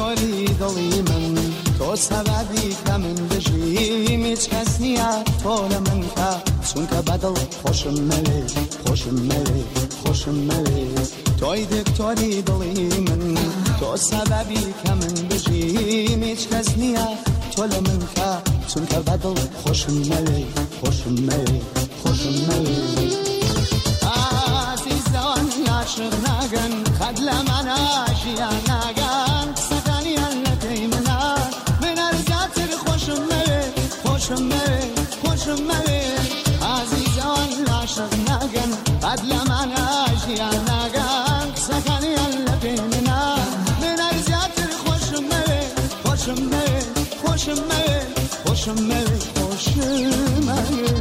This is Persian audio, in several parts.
دکتری دلی من تو سببی که من بجیم هیچ کس نیا طول من که چون که بدل خوشم ملی خوشم ملی خوشم ملی توی دکتری دلی من تو سببی که من بجیم هیچ کس نیا طول من که چون که بدل خوشم ملی خوشم ملی خوشم ملی عزیزان عاشق نگن خد لمن آشیا نگن سکانی التی منار من ارزات خوشم ملی خوشم ملی خوشم ملی عزیزان عاشق نگن خد لمن آشیا نگن سکانی التی منار من ارزات خوشم ملی خوشم ملی خوشم ملی خوشم ملی خوشم ملی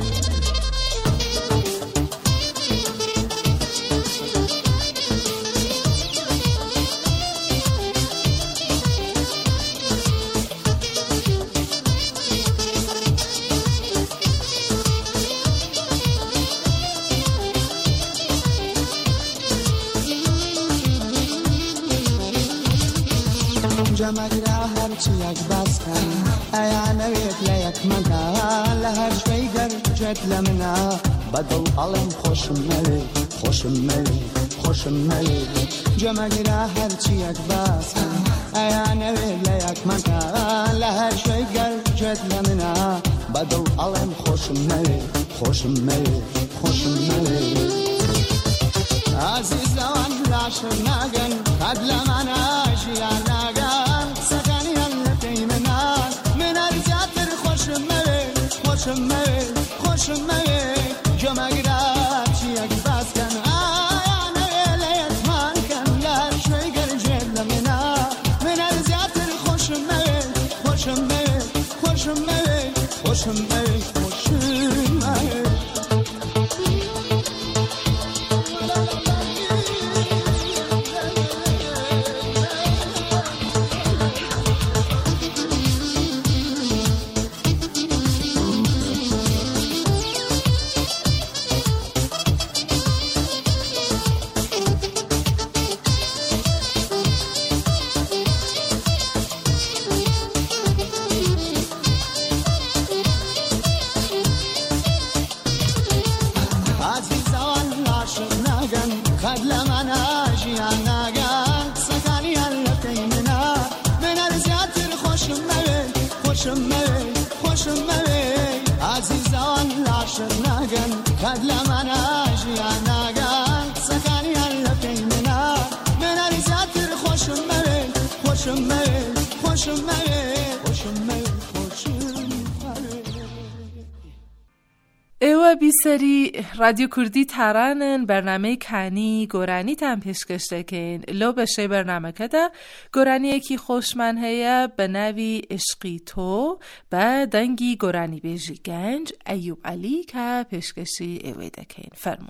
جمعی را هرچی یک بس کن ایانویت لیک مکان لهر شویگر جت لمنا بدل علم خوشم ملی خوشم ملی خوشم ملی جمعی را هرچی یک بس کن ایانویت لیک مکان لهر شویگر جت لمنا بدل علم خوشم ملی خوشم ملی خوشم ملی عزیزان عاشق نگن قد لمن آشیا نگن سکانی التی منار من ارزات خوشم ملی خوشم ملی خوشم ملی جمعی را چی یک بس کن آیانه لیت من کن لر شویگر جد لمنا من ارزات خوشم ملی خوشم ملی خوشم ملی خوشم ملی خوشم ملی بیسری رادیو کردی ترانن برنامه کنی گورانی تم پیشکش دکین لو بشه برنامه کده گورانی یکی خوشمن هیا به نوی عشقی تو با دنگی گورانی بیجی گنج ایوب علی که پیشکشی ایوی دکین فرمون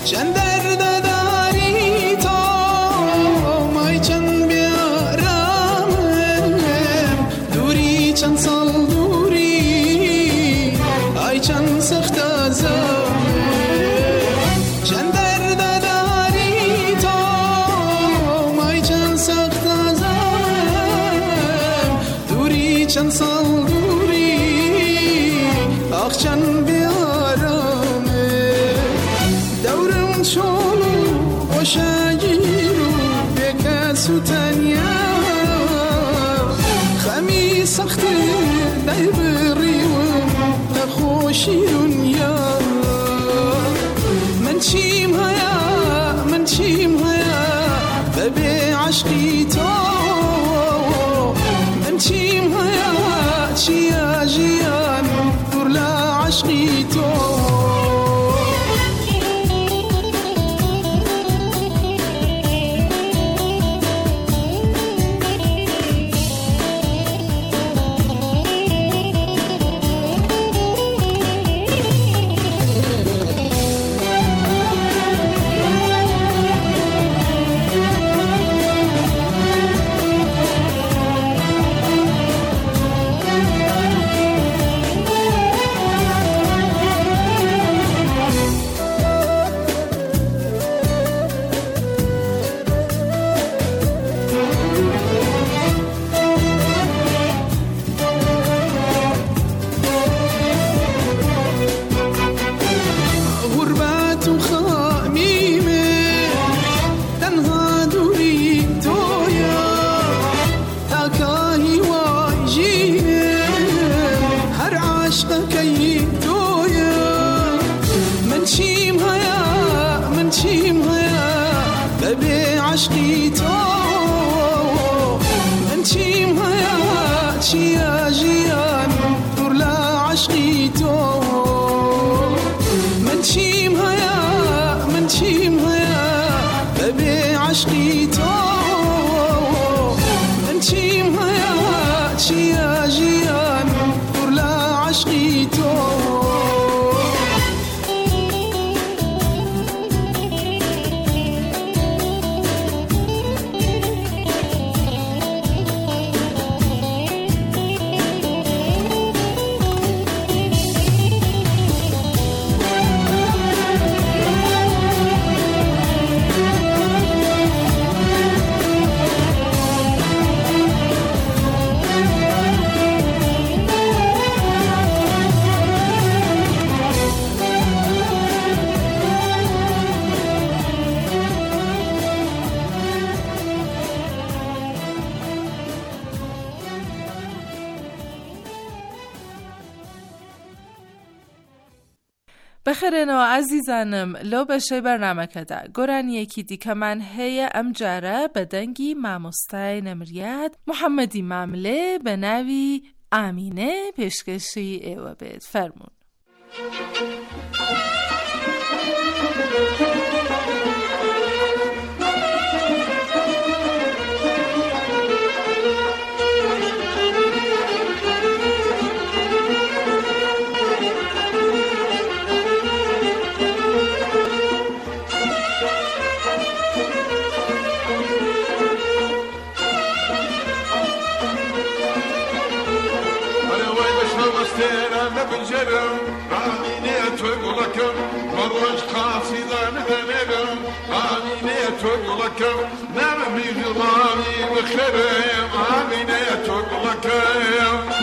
چند درد داری تو مای چند بیارم دوری چند سال دوری ای چند سخت ازم چند درد داری تو مای چند سخت ازم دوری چند سال دوری آخ چند بیارم دورم شلو وشاگیرو بکسو تنیا خمی سخت دی بریوم لخوشی دنیا من چیم هیا ببی عشقی تو من چیم هیا چیا جیان دور لعشقی تو عشقی تو من چیم هیا چیا جیان دور لعشقی تو من چیم هیا ببی عشقی تو من چیم هیا چیا جیان دور لعشقی تو بخیرنو عزیزانم لو بشه برنامه کده گران یکی دیگه من هی امجاره بدنگی ماموستای نمریت محمدی ممله به نوی امینه پیشکشی ایوه بید فرمون بنجرم آمینه تو گلکم مروج قاصیدان دنرم آمینه تو گلکم نم میغلانی بخرم آمینه تو گلکم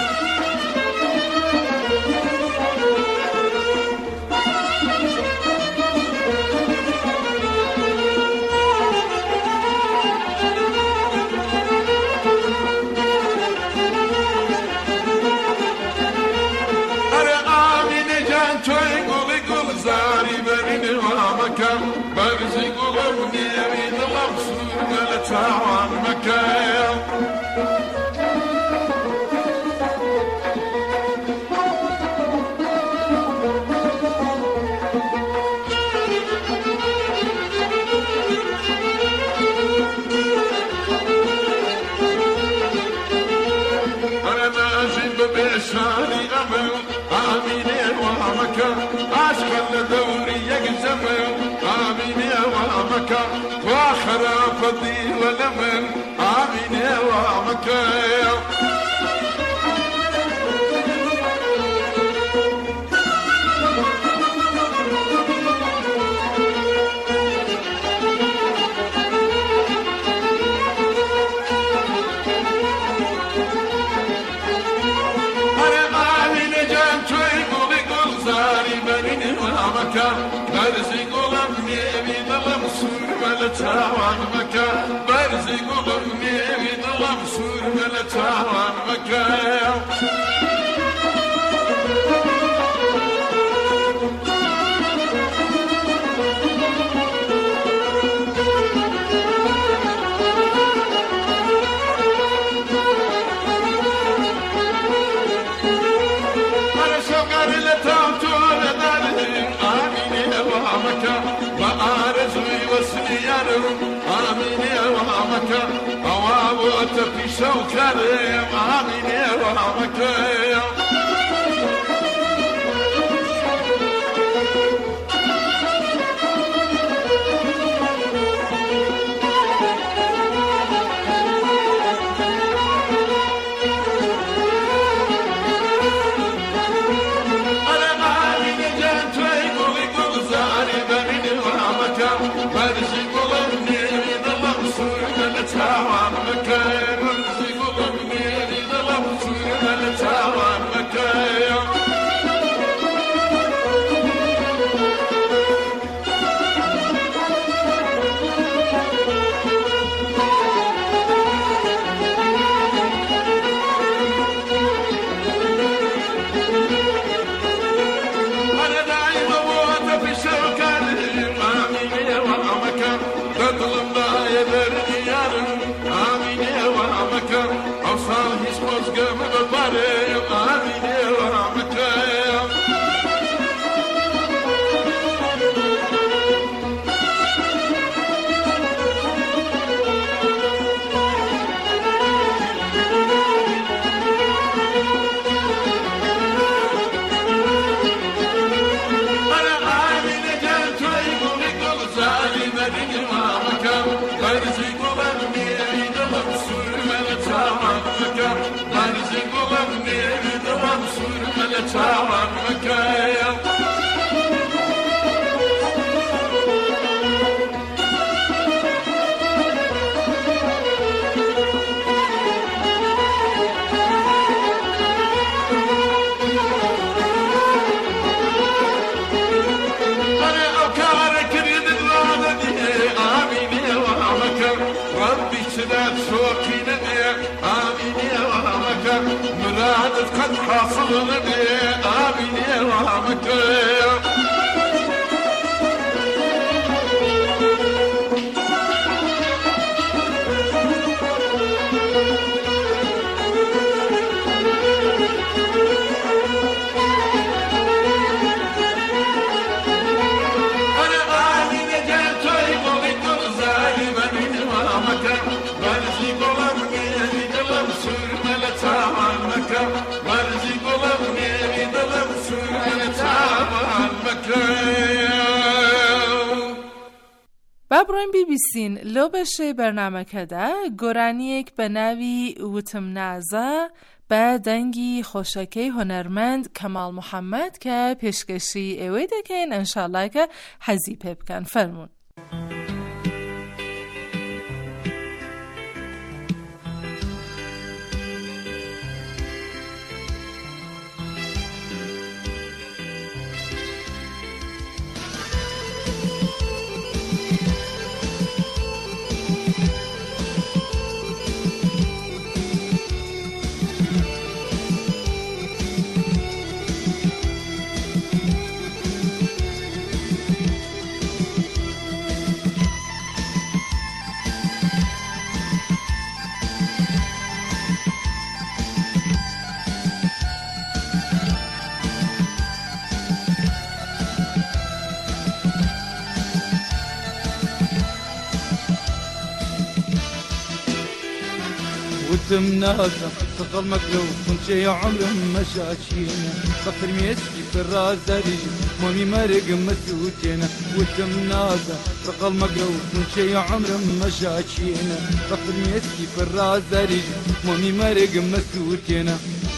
برزي قلوبني أريد الأبصر قلت عن مكان أنا ماشي ببشاري أمل آمين وهمك عشق الدوري يقزم وامكا واخر فضي ولمن آمين وامكا برزي قلم نيمي ظلم سور ولا تاوان مكا برزي قلم نيمي ظلم سور ولا تاوان مكا آمين يا وهامك أواب تبكي شوكريم آمين يا وهامك مرادك قد حاصل لي آمين يا وهامك بابروین بی بیسین لو بشه برنامه کده گرانیک به نوی وتم نازا به دنگی خوشکی هنرمند کمال محمد که پیشکشی اویده کن انشالله که حزی بکن فرمون. وتمنازة تقل مقلوب كنت شي عمر مشاكينا فخر ميسكي في الراس داريج مامي مرق مسوتينا وتمنازة تقل مقلوب كنت شي عمر مشاكينا فخر ميسكي في الراس داريج مامي مرق مسوتينا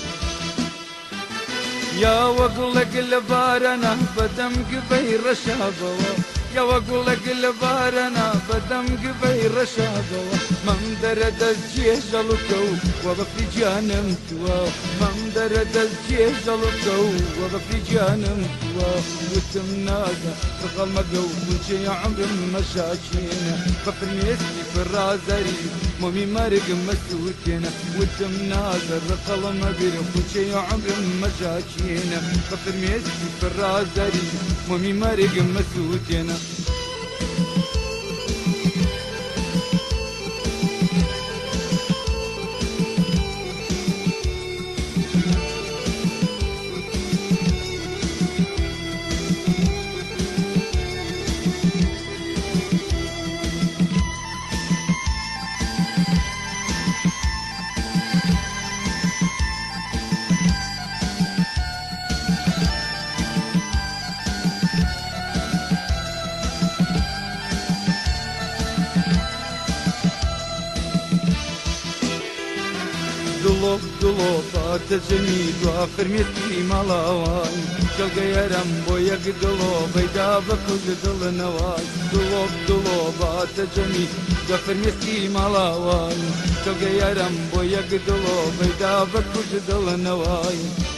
يا وقلك لبارنا بدم قبير رشابه يا وقلك لبارنا بدم قبير رشابه ممدرد الجيش جلوكو وبفي جانم توا ممدرد الجيش جلوكو وبفي جانم توا وتمنازة تقل مقلو كل شي عمر مشاكينا ففر ميسكي في الرازري مامي مرق مسوتينا وتمنازة رقل مقلو كل شي عمر مشاكينا ففر ميسكي في الرازري مامي مرق مسوتينا دلوبات جميل وآخر مثلي ملاواي شلقى يرم بويق دلوب ايدا بكل دل نواي دلوبات جميل وآخر مثلي ملاواي شلقى يرم بويق دلوب ايدا بكل دل نواي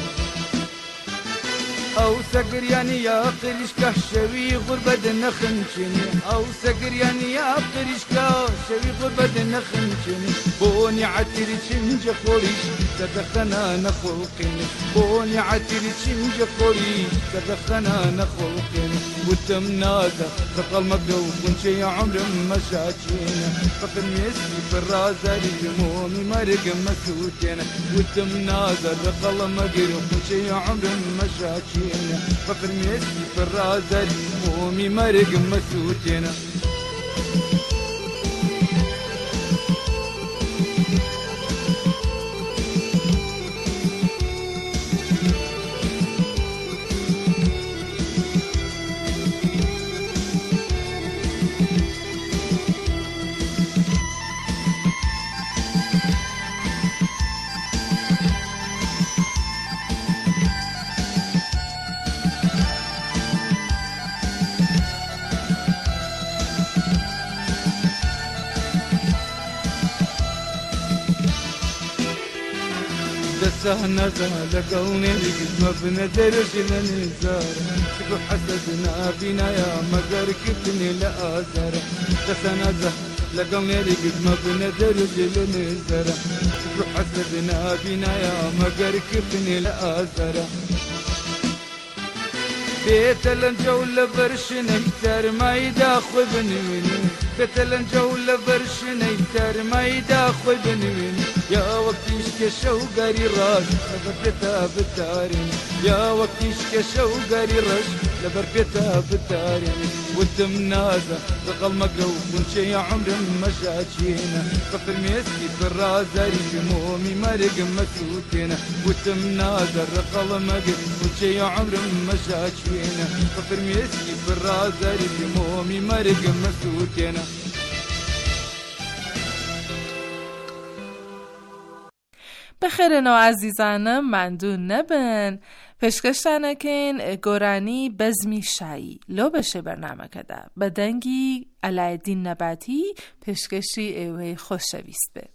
او سقر يعني يا قريشكا شوي غربة نخنشني او سقر يعني يا قريشكا شوي غربة نخنشني بوني عتري شنج خوريش تدخنا نخلقني بوني عتري شنج خوريش تدخنا نخلقني وتمنازة تقل مقلوب من شي عمر مشاكينا فقر يسمي في الرازري مومي مرق مسوتينا وتمنازة تقل مقلوب من شي عمر مشاكينا فقر ميسي في الرازري مومي مرق مسوتينا سهنا لقوني لقد ما بندرج لنزار شكو حسدنا بينا يا مقر كتني لآزار سهنا لقوني لقد ما بندرج لنزار شكو حسدنا بينا يا مقر كتني لآزار بيت الجولة برشني تر ما يداخل بني بيت الجولة برشني تر ما يداخل بني يا وقتيش كشوقري راج لبربيتها بالدارين يا وقتيش كشوقري راج لبربيتها بالدارين والتمنازة تقل مقلوب من شي عمر مشاكينا فقر ميسكي في الرازري مومي مرق مسوتينا والتمنازة تقل مقلوب من شي عمر مشاكينا فقر ميسكي في الرازري مومي مرق مسوتينا بخیر نو عزیزانم مندون نبن پشکشتنه کن گورانی بزمی شایی لو بشه برنامه کده بدنگی علایالدین نباتی پشکشی ایوه خوشویست به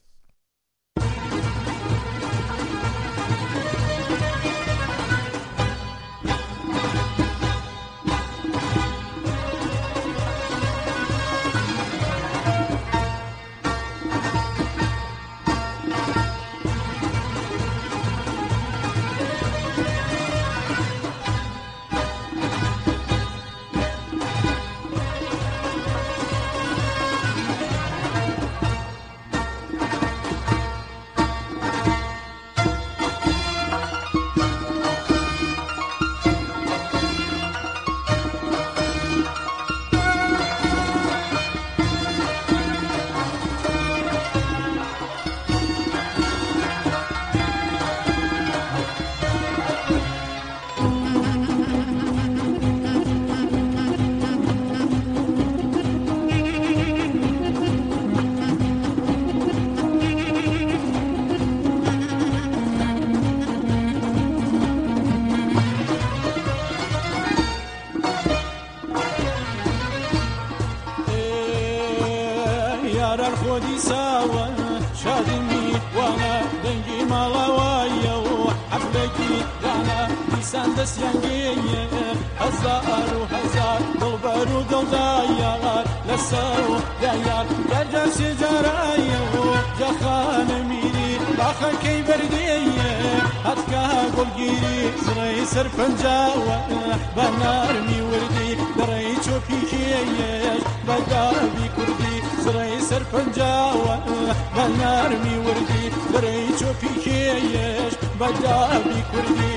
خودی ساوە شادمی وانە دەنگی ماڵاوایە و حەفلەکی دانا دیسان دەستیانگەیە هەزار و هەزار دڵبەر و دڵدایار لەسەر و دایار گەرجار سێجارایە و جەخانە میری باخەکەی بەردەیە هەتکا گۆڵگیری زڕەی سەرپەنجاوە بە نارمی وردی دەڕێی چۆپیکێیەش بە داوی کوردی زڕەی سەرپەنجاوە بە نارمی وردی دەڕێی چۆپیکێیەش بە داوی کوردی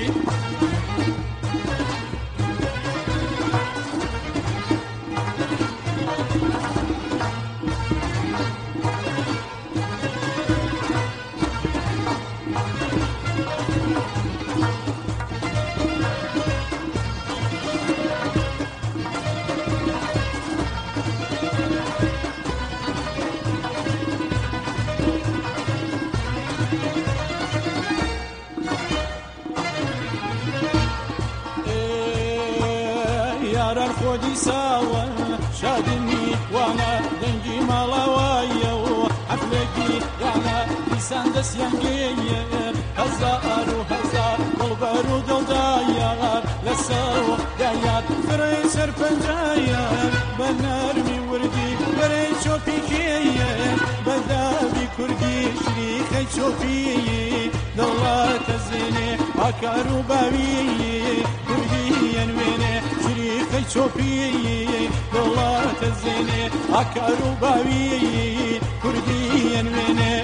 خودی ساوە شادمی وانە دەنگی ماڵاوایە و حەفلەکی یانە دیسان دەستیانگەیە هەزار و هەزار دڵبەر و دڵدایار لەسەر و دایار فرەی سەرپەنجایە بە نەرمی وردی بەرەی چۆپیکێیە بە داوی کوردی شریخەی چۆپی دڵاتە زێنێ ئاکار و باوی کوردی ئەنوێنێ شریخەی چۆپی دڵاتە زێنێ ئاکار و باوی کوردی ئەنوێنێ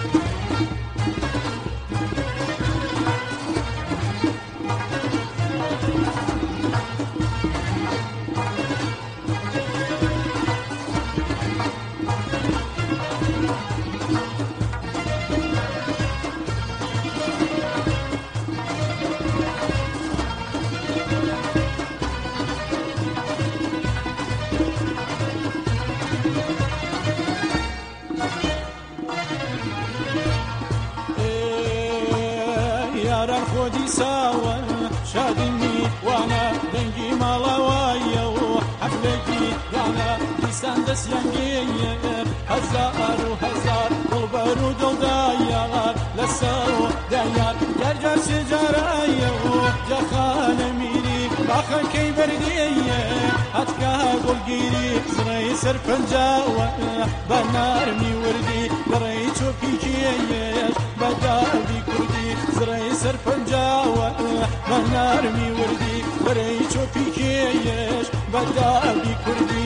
یاران خۆدی ساوە شادمی وانە دەنگی ماڵاوایە و حەفلەکی یانە دیسان دەستیانگەیە هەزار و هەزار دڵبەر و دڵدایار لەسەر و دایار گەرجار سێجارایە و جەخانە میری باخەکەی بەردەیە هەتکا گۆڵگیری زڕەی سەرپەنجاوە بە نارمی وردی گەڕەی چۆپیکێیەش بە داوی کوردی زڕەی سەرپەنجاوە بە نارمی وردی گەڕەی چۆپیکێیەش بە داوی کوردی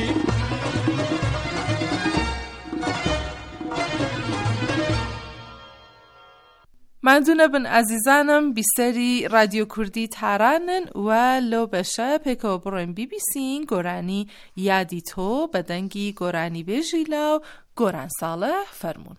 مندونه بن عزیزانم بیسری رادیو کردی ترانن و لو بشه پکو برن بی بی سین گورانی یادی تو بدنگی گورانی بجیلاو گوران صالح فرمون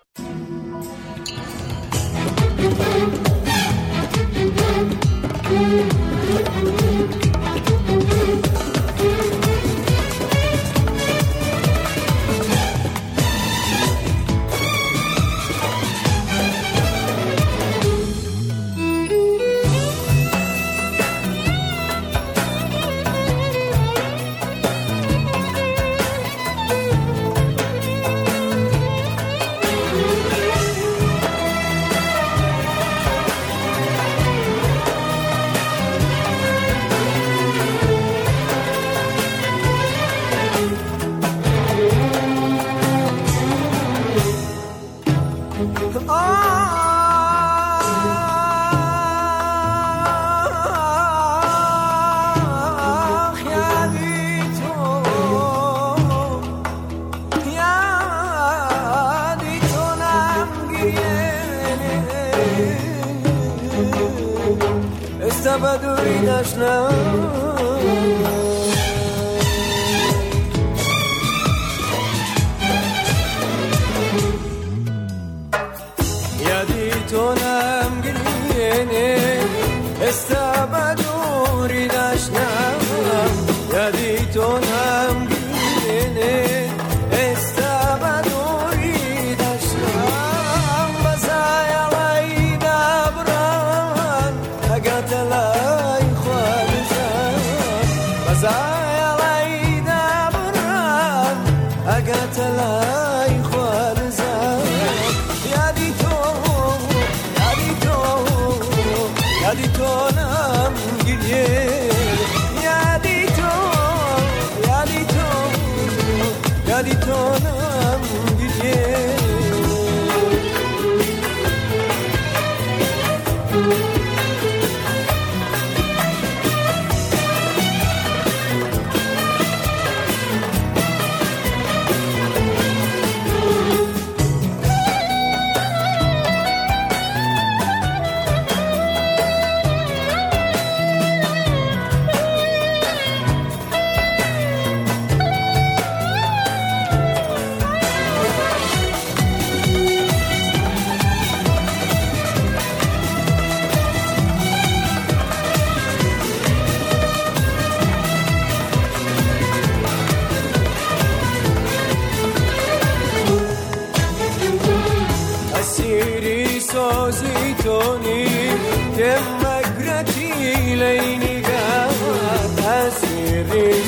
بدوی نشنا یادی تو نمگینه استبدوی نشنا یادی تو نمگینه أقتلي خوالي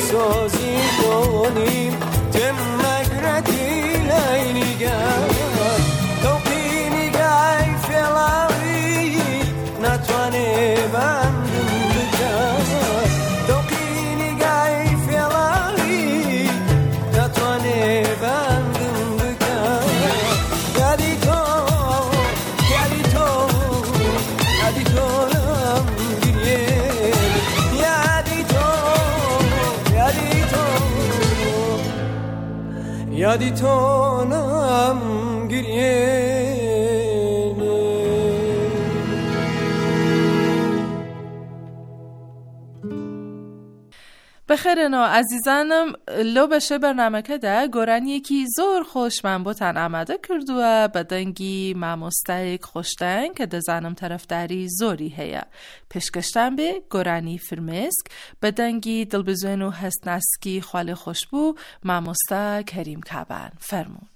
سازی کنیم تم مگردی لینیگر توقینی گای فلاوی نتوانه بندم بکن توقینی گای فلاوی نتوانه بندم بکن یادی تو یادی تو یادی تو یادی تو نم گریه بخیر نو عزیزانم لو بشه برنامه که ده گرانی یکی زور خوش من بوتن آمده کردوه بدنگی ماموستایک خوشتن که ده زنم طرفداری زوری هیا پشکشتن به گرانی فرمسک بدنگی دلبزون و هستنسکی خاله خوشبو ماموستا کریم کبن فرمون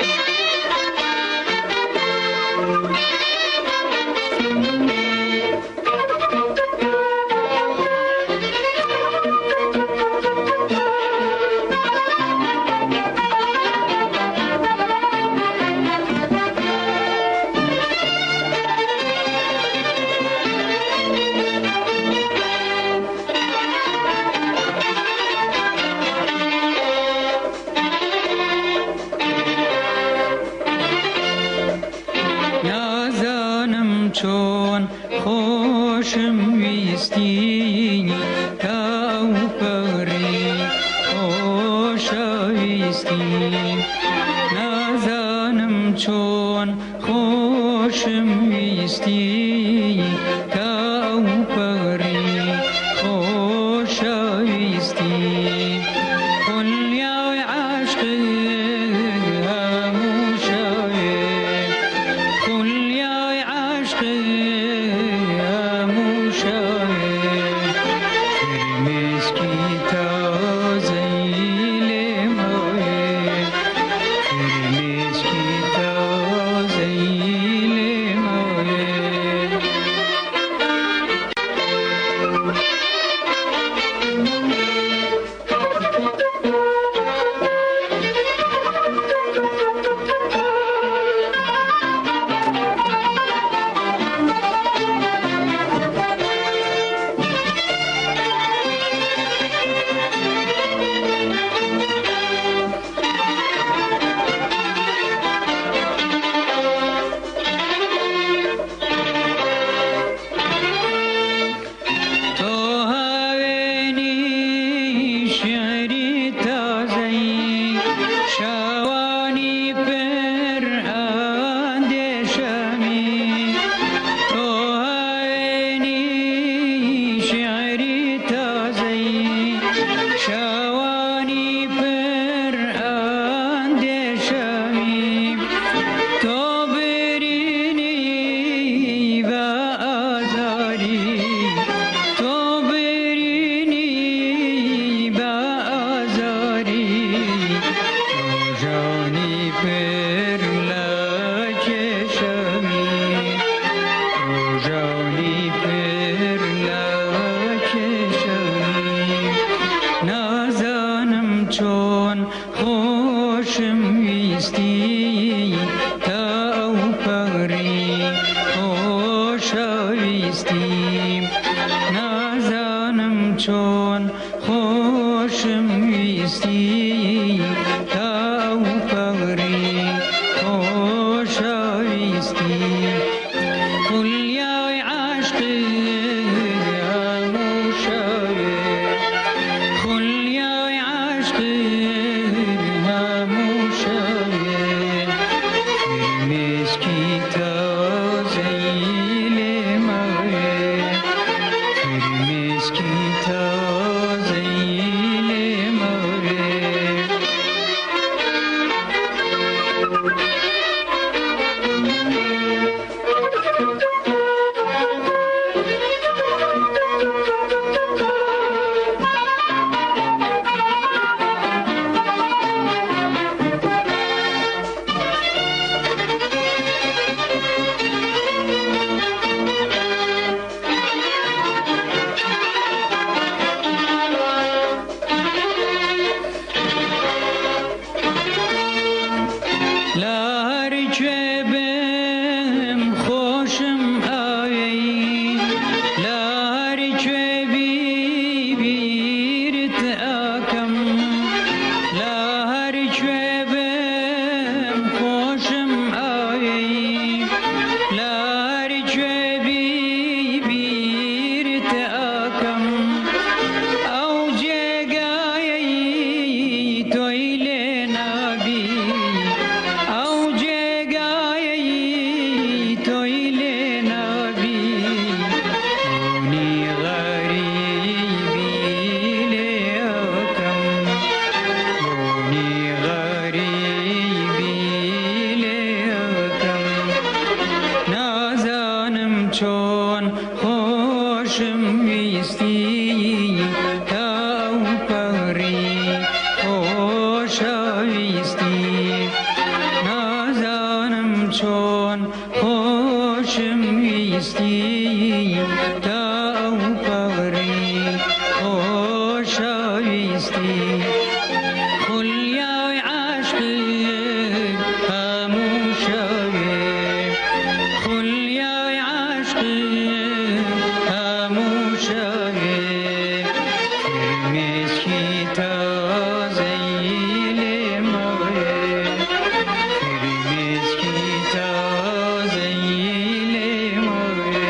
چون خوشم ویستی تاو پری خوش ویستی نازانم چون خوشم ویستی تاو پری خوش ویستی کل یا عشق چون خوشم ویستی تاو پری خوش ویستی نازانم چون خوشم ویستی تاو پری خوش ویستی کلیای عشقی Ki ta zeyli mare شایستی خلیای عشقی هموشایی خلیای عشقی هموشایی فرمیسکی تازه لیموی فرمیسکی تازه لیموی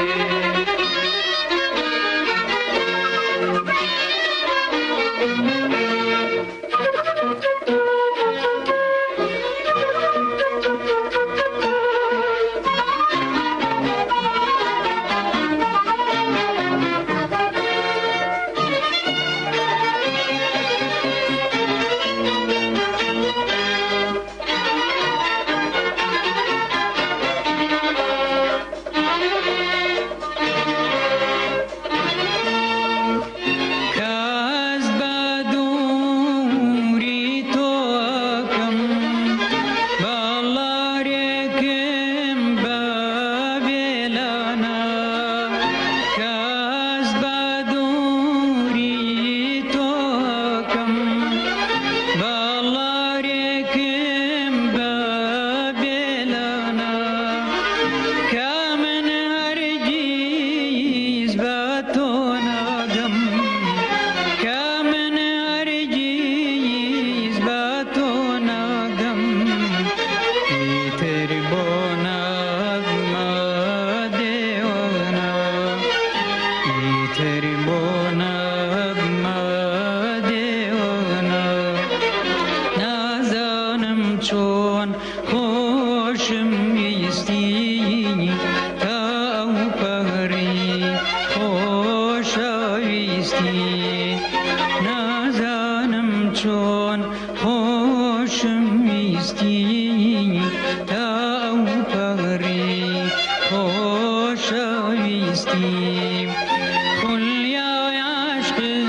چون خوشم ایستی تا او پهری خوش آویستی نازانم چون خوشم ایستی تا او پهری خوش آویستی خلیای عشقی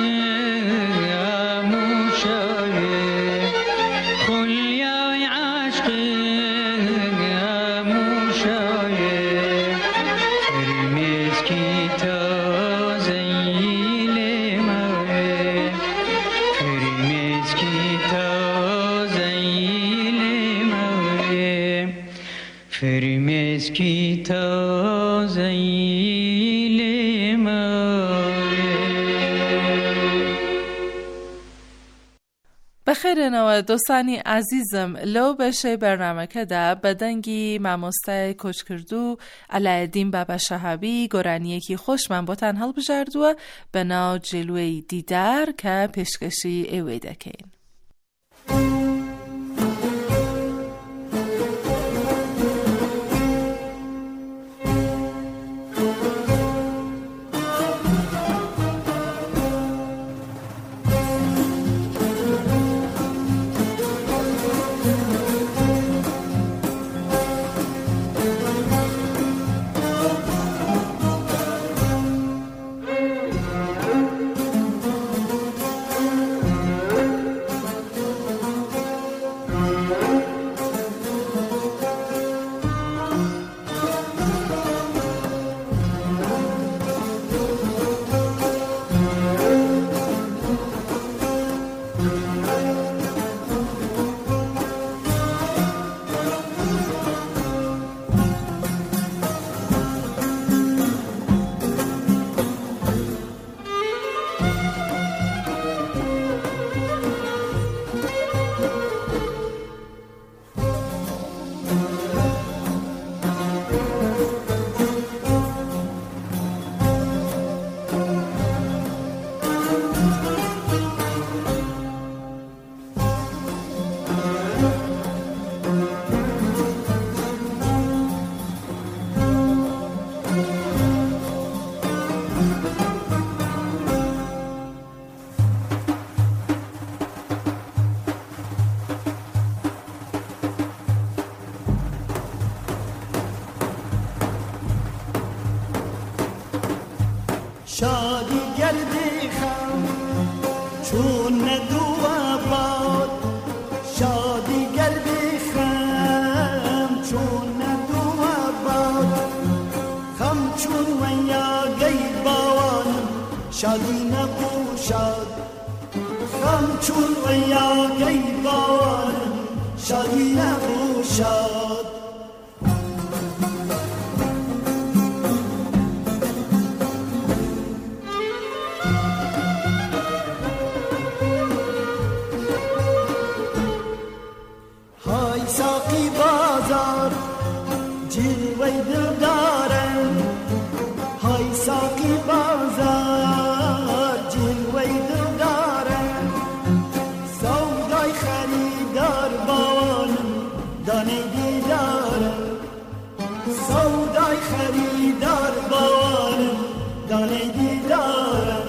هموشایی خلیای عشقی هموشایی فرمیسکی تازه لیموی فرمیسکی تازه لیموی فرمیسکی تازه لیموی. بخیر نوع دوستانی عزیزم لو بشه برنامه که ده بدنگی ماموسته کچ کردو علایالدین بابا شهابی گرانی یکی خوش من با تنهال بجردو بنا جلوی دیدار که پیشکشی اوی دکین. شادی گردی خم چون ندو آباد شادی گردی خم چون ندو آباد خم چون ویا گی باوان شادی نبو شاد چون ویاقی باورم شادی نباشد. های ساقی بازار جلوه دل دارم، های ساقی بازار جلوه دل دارم، سودای خریدار باوانم دانه دیدارم، سودای خریدار باوانم دانه دیدارم.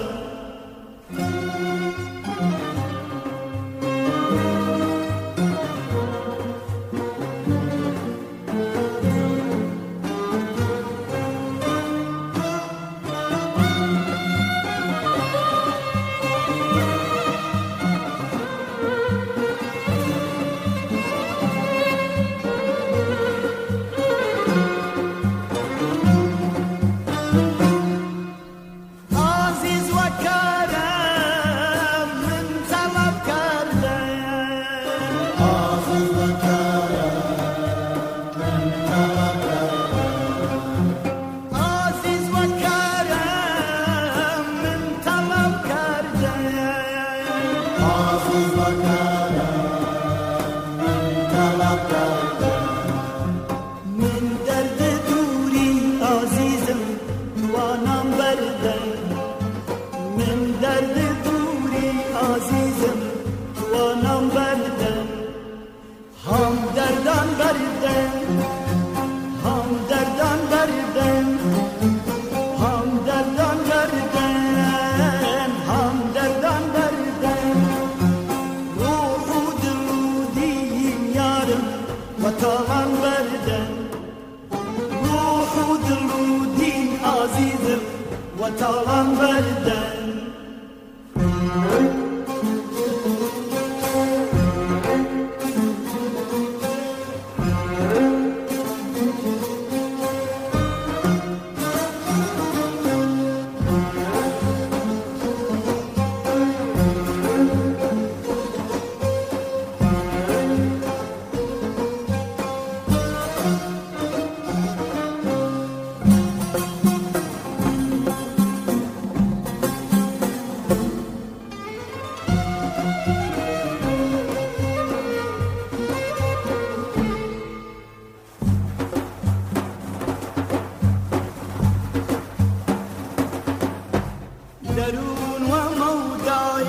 درون و مودای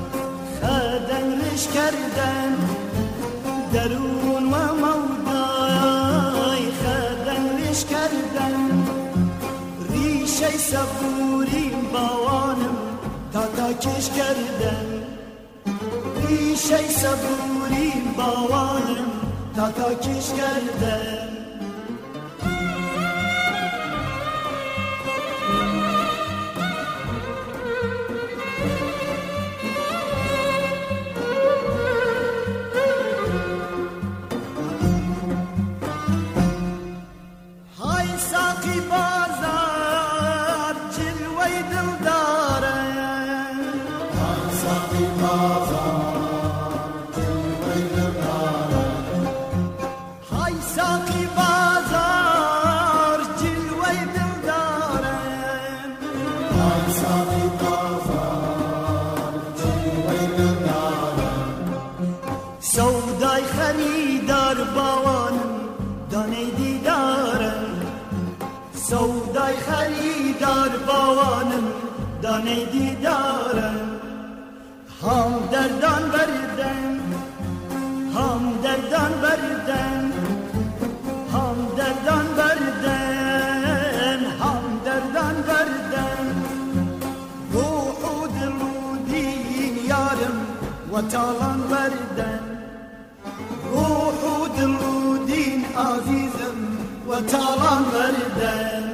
خدنگش کردن، درون و مودای خدنگش کردن، ریشه صبوریم باوانم تا کش کردن، ریشه صبوریم باوانم تا کش کردن. سودای خریدار باوانم دانه دیدارم، سودای خریدار باوانم دانه دیدارم. هم دردان بردن، هم دردان بردن، هم دردان بردن، هم دردان بردن. روح و دل و دین یارم و تالان بردن، روح و دل و دین عزیزم و تالان بردن.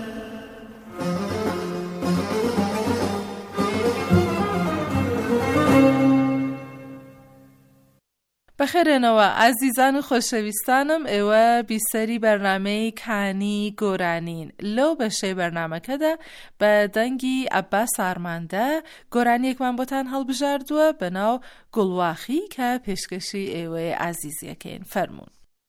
بخیرنەوە عزیزان و خۆشەویستانم ئێوە بیسەری بەرنامەی کانی گۆرانین. لەو بەشەی بەرنامەکەدا بە دەنگی عەباس ئارماندە گۆرانیەکمان بۆتان هەڵبژاردووە بە ناو گوڵواخی کە پێشکەشی ئێوەی عزیزیەکەین. فەرموون.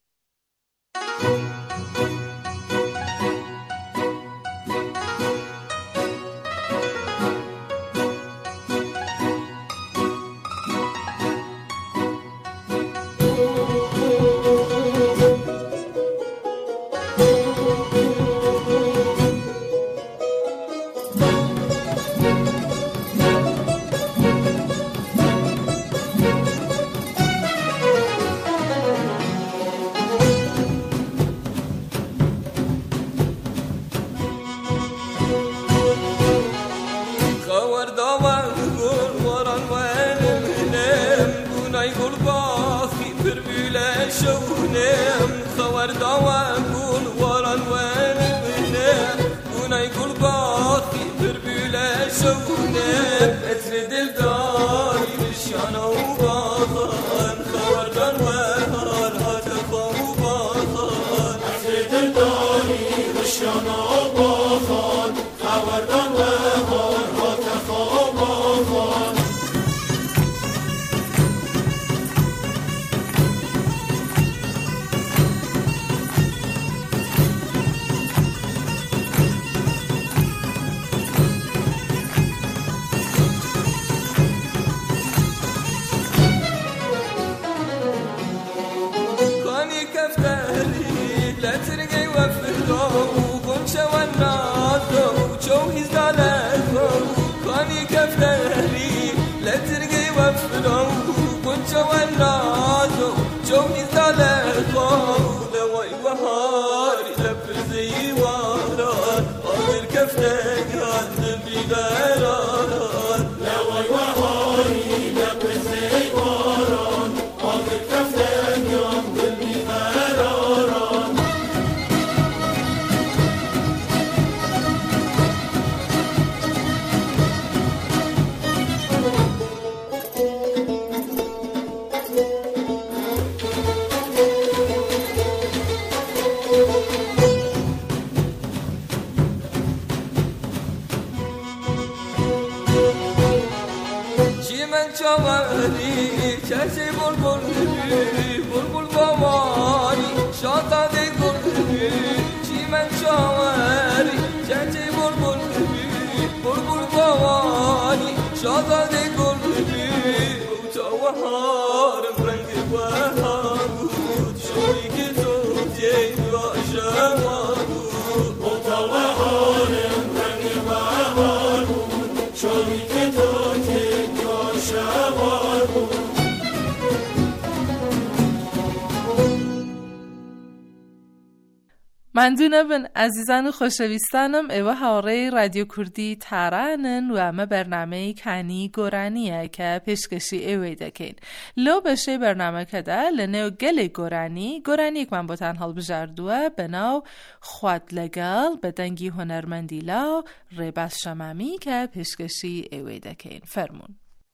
مندوو بن عزیزان و خۆشەویستانم ئێوە هاوڕێی رادیۆ کوردی تارانن و ئەمە بەرنامەی کانی گۆرانیە کە پێشکەشی ئێوەی دەکەین. لەو بەشەی بەرنامەکەدا لە نێو گەلێک گۆرانیەکمان بۆتان هەڵبژاردووە بە ناو خوات لەگەڵ بە دەنگی هونەرمەندی لاو ڕێباز شەمامی کە پێشکەشی ئێوەی دەکەین. فەرموون.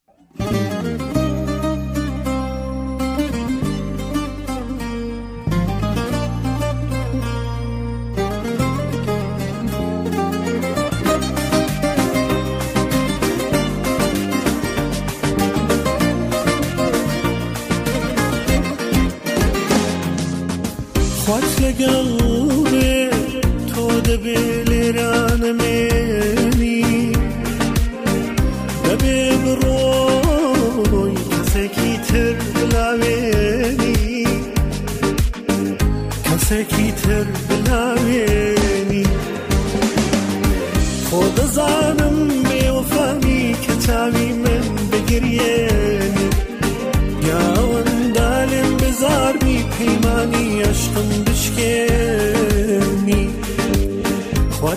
خوات لەگەڵێ تۆ دەبێ لێرانەمێنی دەبێ بڕۆی کەسێکی تر بلاوێنی کەسێکی تر بلاوێنی خۆ دەزانم بێوەفامی کە چاوی من بگرێنی یاوەندا لێم بزارنی پەیمانی عەشقم بشکێنی خوا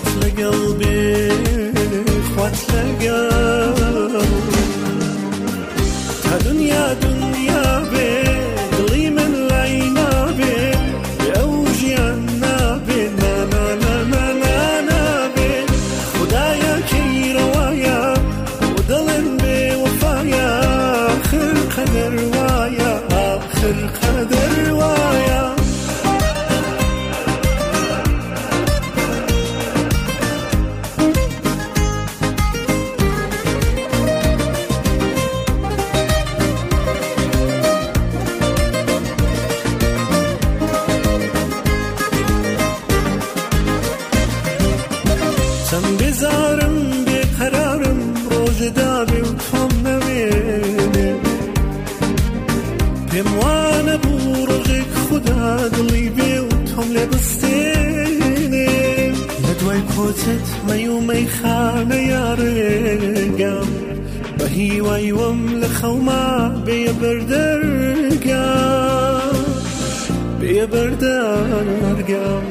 پێم وانە بوو ڕۆژێک خوددا دڵی بێ و تۆم لێ بستێنێ لە دوای کۆچت مەی و مەیخانە یاڕێگەم بە هیوایوەم لە خەوما بێیە بەردەرگەم بێیە بەردەرگەم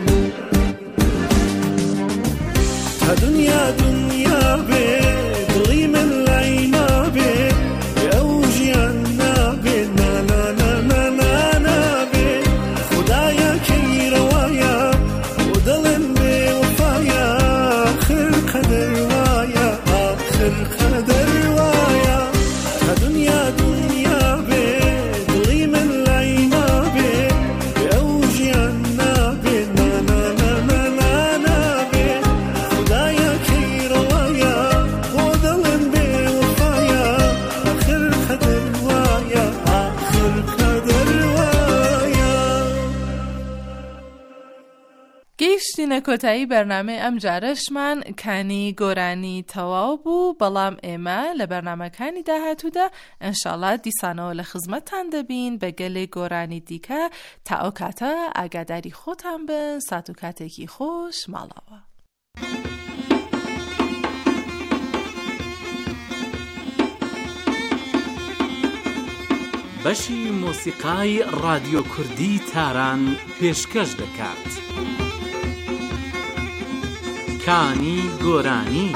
تا دنیا دنیا بێ دڵی من لای نابێ ئەو ژیان نابێ نابێ خوددایە کەیرەوایە بۆ دڵم بێ وەفایە آخر قەدەر وایە آخر قەدەر وایە تا دنیا دنیا بێ دڵی من لای نابێ ئەو ژیان نابێ نابێ خوددایە کەیرەوایە بۆ دڵم بێ وەفایە آخر قەدەر وایە آخر قەدەر وایە. گەیشتینە کۆتایی بەرنامەی ئەم جارەشمان کانی گۆرانی تەواو بوو، بەڵام ئێمە لە بەرنامەکانی داهاتوودا ئینشاڵڵا دیسانەوە لە خزمەتتان دەبین بە گەلێک گۆرانی دیکە. تا ئەو کاتە ئاگاداری خۆتان بن، سات و کاتێکی خۆش ماڵەوە. بەشی مۆسیقای رادیۆ کوردی تاران پێشکەش دەکات. کانی گۆرانی.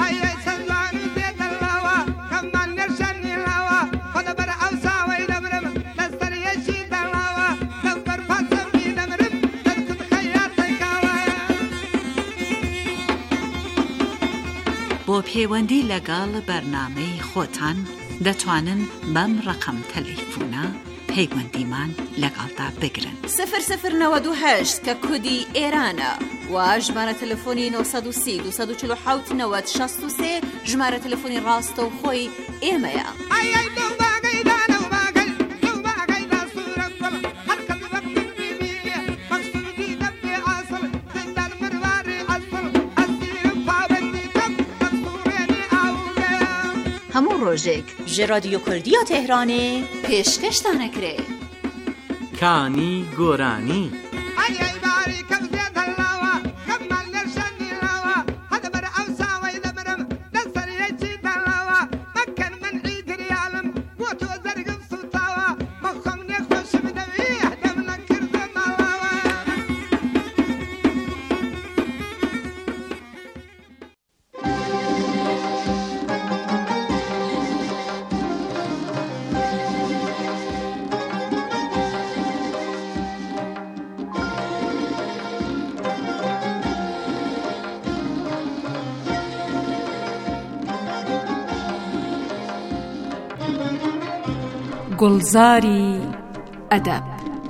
بۆ پەیوەندی لەگەڵ بەرنامەی خۆتان دەتوانن بەم ڕەقەم تەلەیفۆنە پەیوەندیمان لەگەڵدا بگرن. 0098 کە کودی ئێرانە و ژمارە تەلەفۆنی 930 247 90 63 ژمارە تەلەفۆنی ڕاستە و خۆی ئێمەیە. هەموو ڕۆژێک ژێ رادیۆ کوردیە تێهرانێ پێشکەشتانەکرێ. کانی گۆرانی. گوڵزاری ئەدەب.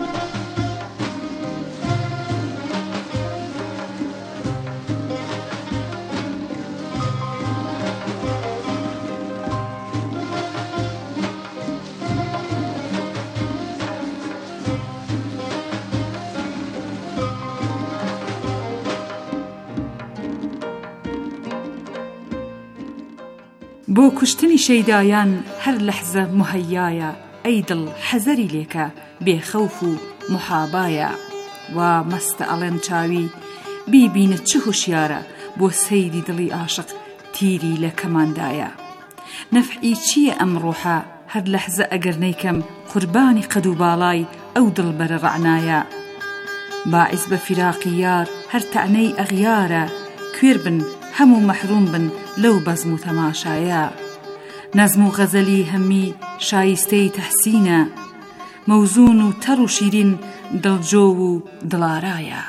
بۆ کوشتنی شەیدایان هەر لەحزە مهەیایە، ئەی دڵ حەزەری لێکە بێخەوف و محابایە. وا مەستە ئەڵێن چاوی بیبینە چه هوشیارە، بۆ سەیری دڵی عاشق تیری لە کەماندایە. نەفعی چییە ئەم ڕۆحە هەر لەحزە ئەگەر نەیکەم، قوربانی قەد و باڵای ئەو دڵبەرە ڕەعنایە. باعث بە فیراقی یار هەر تەعنەی ئەغیارە، کوێر بن هەموو مەحروم بن لەو بەزم و تەماشایە. نەزم و غەزەلی هەمی شایستەی تەحسینە، مەوزون و تەڕ و شیرین دڵجۆ و دڵارایە.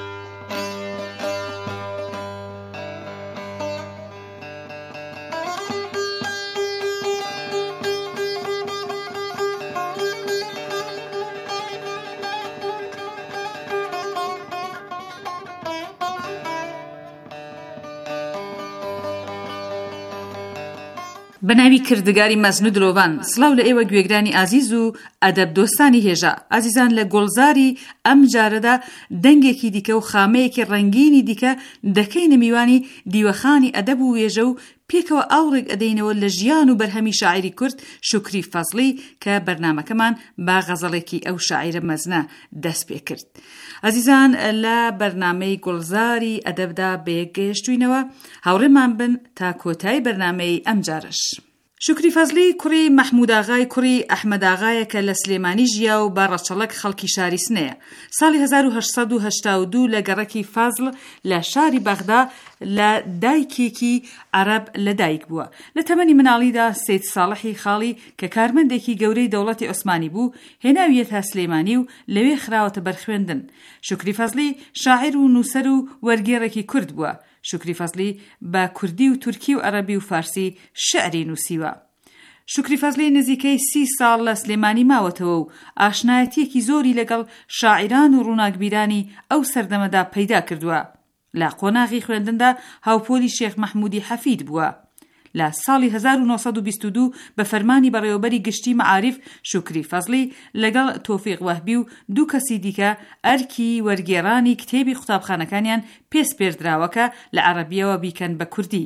بەناوی کردگاری مەزن و دلۆڤان، سڵاو لە ئێوە گوێگرانی ئازیز و ئەدەب دۆستانی هێژە. ئازیزان، لە گۆڵزاری ئەم جارەدا دەنگێکی دیکە و خامەیەکی ڕەنگینی دیکە دەکەینە میوانی دیوەخانی ئەدەب و وێژە و پێکەوە ئاوڕێک ئەدەینەوە لە ژیان و بەرهەمی شاعیری کورد شوکری فەزلی کە بەرنامەکەمان با غەزەڵێکی ئەو شاعیرە مەزنە دەست پێ کرد. عەزیزان، لە بەرنامەی گوڵزاری ئەدەبدا بەیەکگەیشتوینەوە، هاوڕێمان بن تا کۆتایی بەرنامەی ئەم جارش. شوکری فەزلی کوڕی مەحموود ئاغای کوڕی ئەحمەد ئاغایە کە لە سلێمانی ژیا و بە ڕەچەڵەک خەڵکی شاری سنەیە. ساڵی 1882 لە گەڕەکی فەزل لە شاری بەغدا لە دایکێکی عەرەب لە دایک بووە. لە تەمەنی مناڵیدا سید ساڵحی خاڵی کە کارمەندێکی گەورەی دەوڵەتی عوسمانی بوو هێناویەتە سلێمانی و لەوێ خراوەتە بەرخوێندن. شوکری فەزلی شاعیر و نووسەر و وەرگێڕێکی کورد بووە. شوکری فەزلی بە کوردی و تورکی و عەرەبی و فارسی شعری نووسیوە. شوکری فەزلی نزیکەی 30 ساڵ لە سلێمانی ماوەتەوە و ئاشنایەتیەکی زۆری لەگەڵ شاعیران و ڕووناکبیرانی ئەو سەردەمەدا پەیدا کردووە. لە قۆناغی خوێندندا هاوپۆلی شێخ مەحموودی حەفید بووە. لە ساڵی 1922 بە فەرمانی بەڕێوەبەری گشتی مەعاریف شوکری فەزلی لەگەڵ تۆفیق وەهبی و دوو کەسی دیکە ئەرکی وەرگێڕانی کتێبی قوتابخانەکانیان پێسپێردراوەکە لە عەرەبیەوە بیکەن بە کوردی.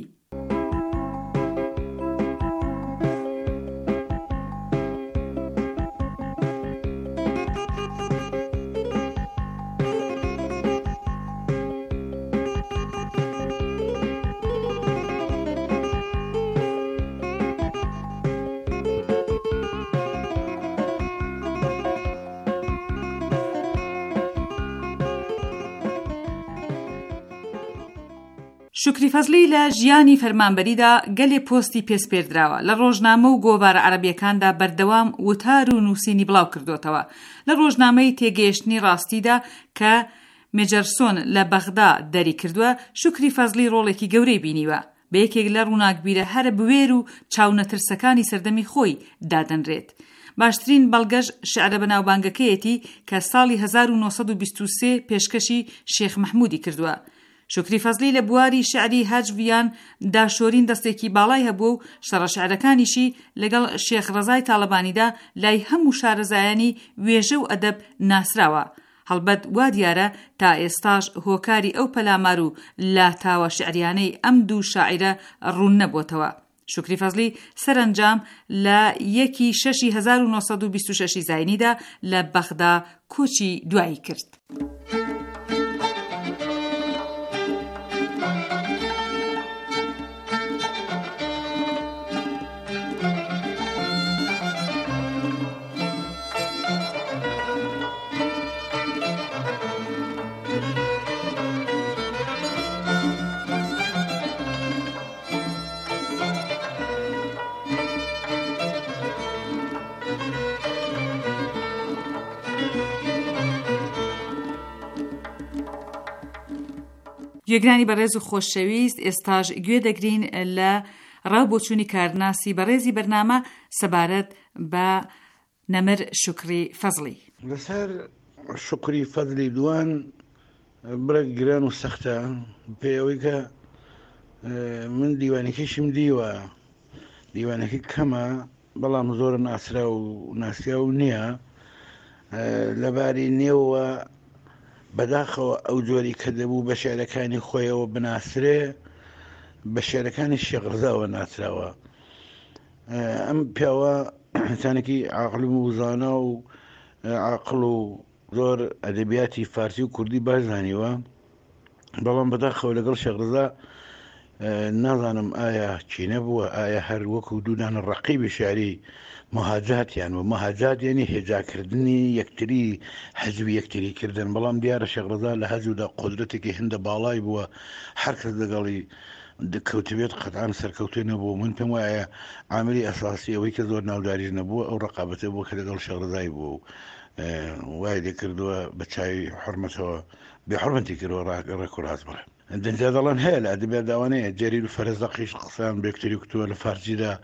شوکری فەزلی لە ژیانی فەرمانبەریدا گەلێ پۆستی پێسپێردراوە. لە ڕۆژنامە و گۆڤارە عەرەبیەکاندا بەردەوام وتار و نووسینی بڵاو کردوتەوە. لە ڕۆژنامەی تێگەیشتنی ڕاستیدا کە مێجەرسۆن لە بەغدا دەری کردووە، شوکری فەزلی ڕۆڵێکی گەورەی بینیوە. بە یەکێک لە ڕووناکبیرە هەرە بوێر و چاونەترسەکانی سەردەمی خۆی دادەنرێت. باشترین بەڵگەش شعرە بەناوبانگەکەیەتی کە ساڵی 1923 پێشکەشی شێخ مەحموودی کردووە. شوکری فەزلی لە بواری شعری هەجویان داشۆرین دەستێکی باڵای هەبوو و شەڕەشعرەکانیشی لەگەڵ شێخ ڕەزای تاڵەبانیدا لای هەموو شارەزایانی وێژە و ئەدەب ناسراوە. هەڵبەت وا دیارە تا ئێستاش هۆکاری ئەو پەلامار و لاتاوە شعریانەی ئەم دوو شاعیرە ڕوون نەبووتەوە. شوکری فەزلی سەرنجام لە 1/6/1926 زاینیدا لە بەغدا کۆچی دوایی کرد. گوێگرانی بەڕێز و خۆشەویست، ئێستاش گوێ دەگرین لە ڕاوبۆچوونی کارناسی بەڕێزی بەرنامە سەبارەت بە نەمر شوکری فەزلی. لەسەر شوکری فەزلی دوان برە گران و سەختە پێوەی کە من دیوانەکەیشم دیوە، دیوانەکەی کەمە بەڵام زۆر ناسرا و ناسیا و نییە. لەباری نێوە بەداخەوە ئەو جۆری کە دەبوو بە شێعرەکانی خۆیەوە بناسرێ بە شێعرەکانی شێخ ڕەزاوە ناسراوە. ئەم پیاوە ئینسانێکی عاقڵ و زانا و عاقڵ و زۆر ئەدەبیاتی فارسی و کوردی باش زانیوە، بەڵام بەداخەوە لەگەڵ شێخ ڕەزا نازانم ئایا چینە بووە، ئایا هەر وەکو دوودانە ڕەقیبی شعری مهاجاتیان و مهاجات یعنی هێجاکردنی یەکتری حەزوی یەکتری کردن. بەڵام دیارە شێخ ڕەزا لە هەزوودا قودرەتێکی هەندە باڵای بووە، هەر کەس لەگەڵی کەوتبێت قەتعان سەرکەوتوی نەبوو. من پێم وایە عاملی ئەساسی ئەوەی کە زۆر ناوداریش نەبووە ئەو ڕقابەتە بووە کە لەگەڵ شێخ ڕەزای بوو و وای لێکردووە بە چاوی حورمەتەوە بێحورمەتی کردووە ڕێک و ڕاست بڵێ. دەنجا دەڵێن هەیە لە ئەدەبیات داوانەیە جەریر و فەرەزەقیش قسەیان بە یەکتری کردووە لە فارسیدا،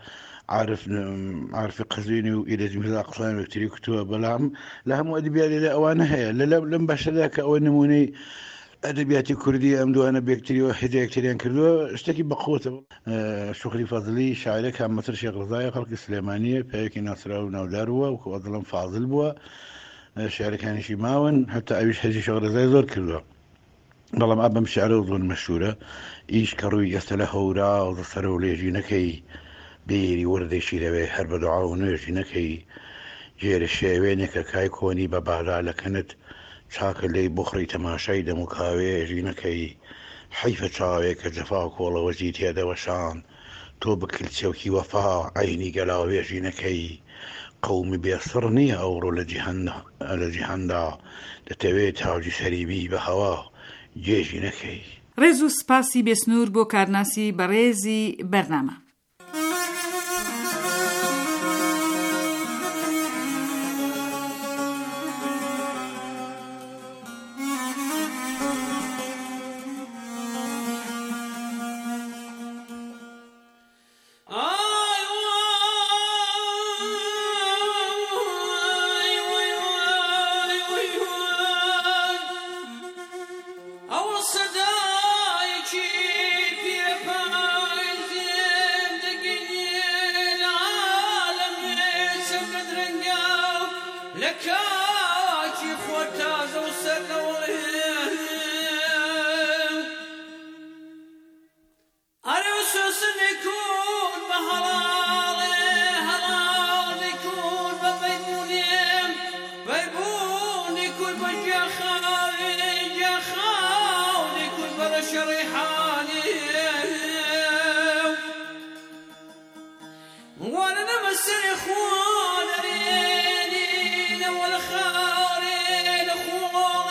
عارفی قەزوینی و ئیرەج میرزا قسەیان بە یەکتری کردووە، بەڵام لە هەموو ئەدەبیاتێدا ئەوانە هەیە. لەم بەشەدا کە ئەوە نمونەی ئەدەبیاتی کوردی ئەم دوانە بە یەکتریەوە هێجا یەکتریان کردووە شتێکی بەقوتە. شوکری فەزلی شاعیرێک هەمەتر شێخ ڕەزایە، خەڵکی سلێمانیە، پیاوێکی ناسرا و ناودار بووە و کە دڵم فازڵ بووە، شێعرەکانیشی ماون، هەتا ئەویش هەزی شێخ ڕەزای زۆر کردووە. بەڵام ئابم شعرە زۆر مەشهورە ئیش کە ڕووی ئێستا لە هەورا سەر و لێژی نەکەی بیری وردێکی دەوێ هەر بە دوعا و نوێژی نەکەی جێرە شێوێنێکە کای کۆنی بە بالا لەکەنت چاکە لێی بخڕی تەماشای دەم و کاوێژی نەکەی حیفە چاوێک کە جەفا و کۆڵەوەجی تێدەوەشان تۆ بکلچێوکی وەفا عینی گەلاوێژی نەکەی قەومی بێسڕ نییە ئەوڕۆ لە جیهاندا دەتەوێت تاوجی سەریبی بە هەوا جێژی نەکەی. ڕێز و سپاسی بێسنوور بۆ کارناسی بەڕێزی بەرنامە. وانا نمسر اخوان ريني والخال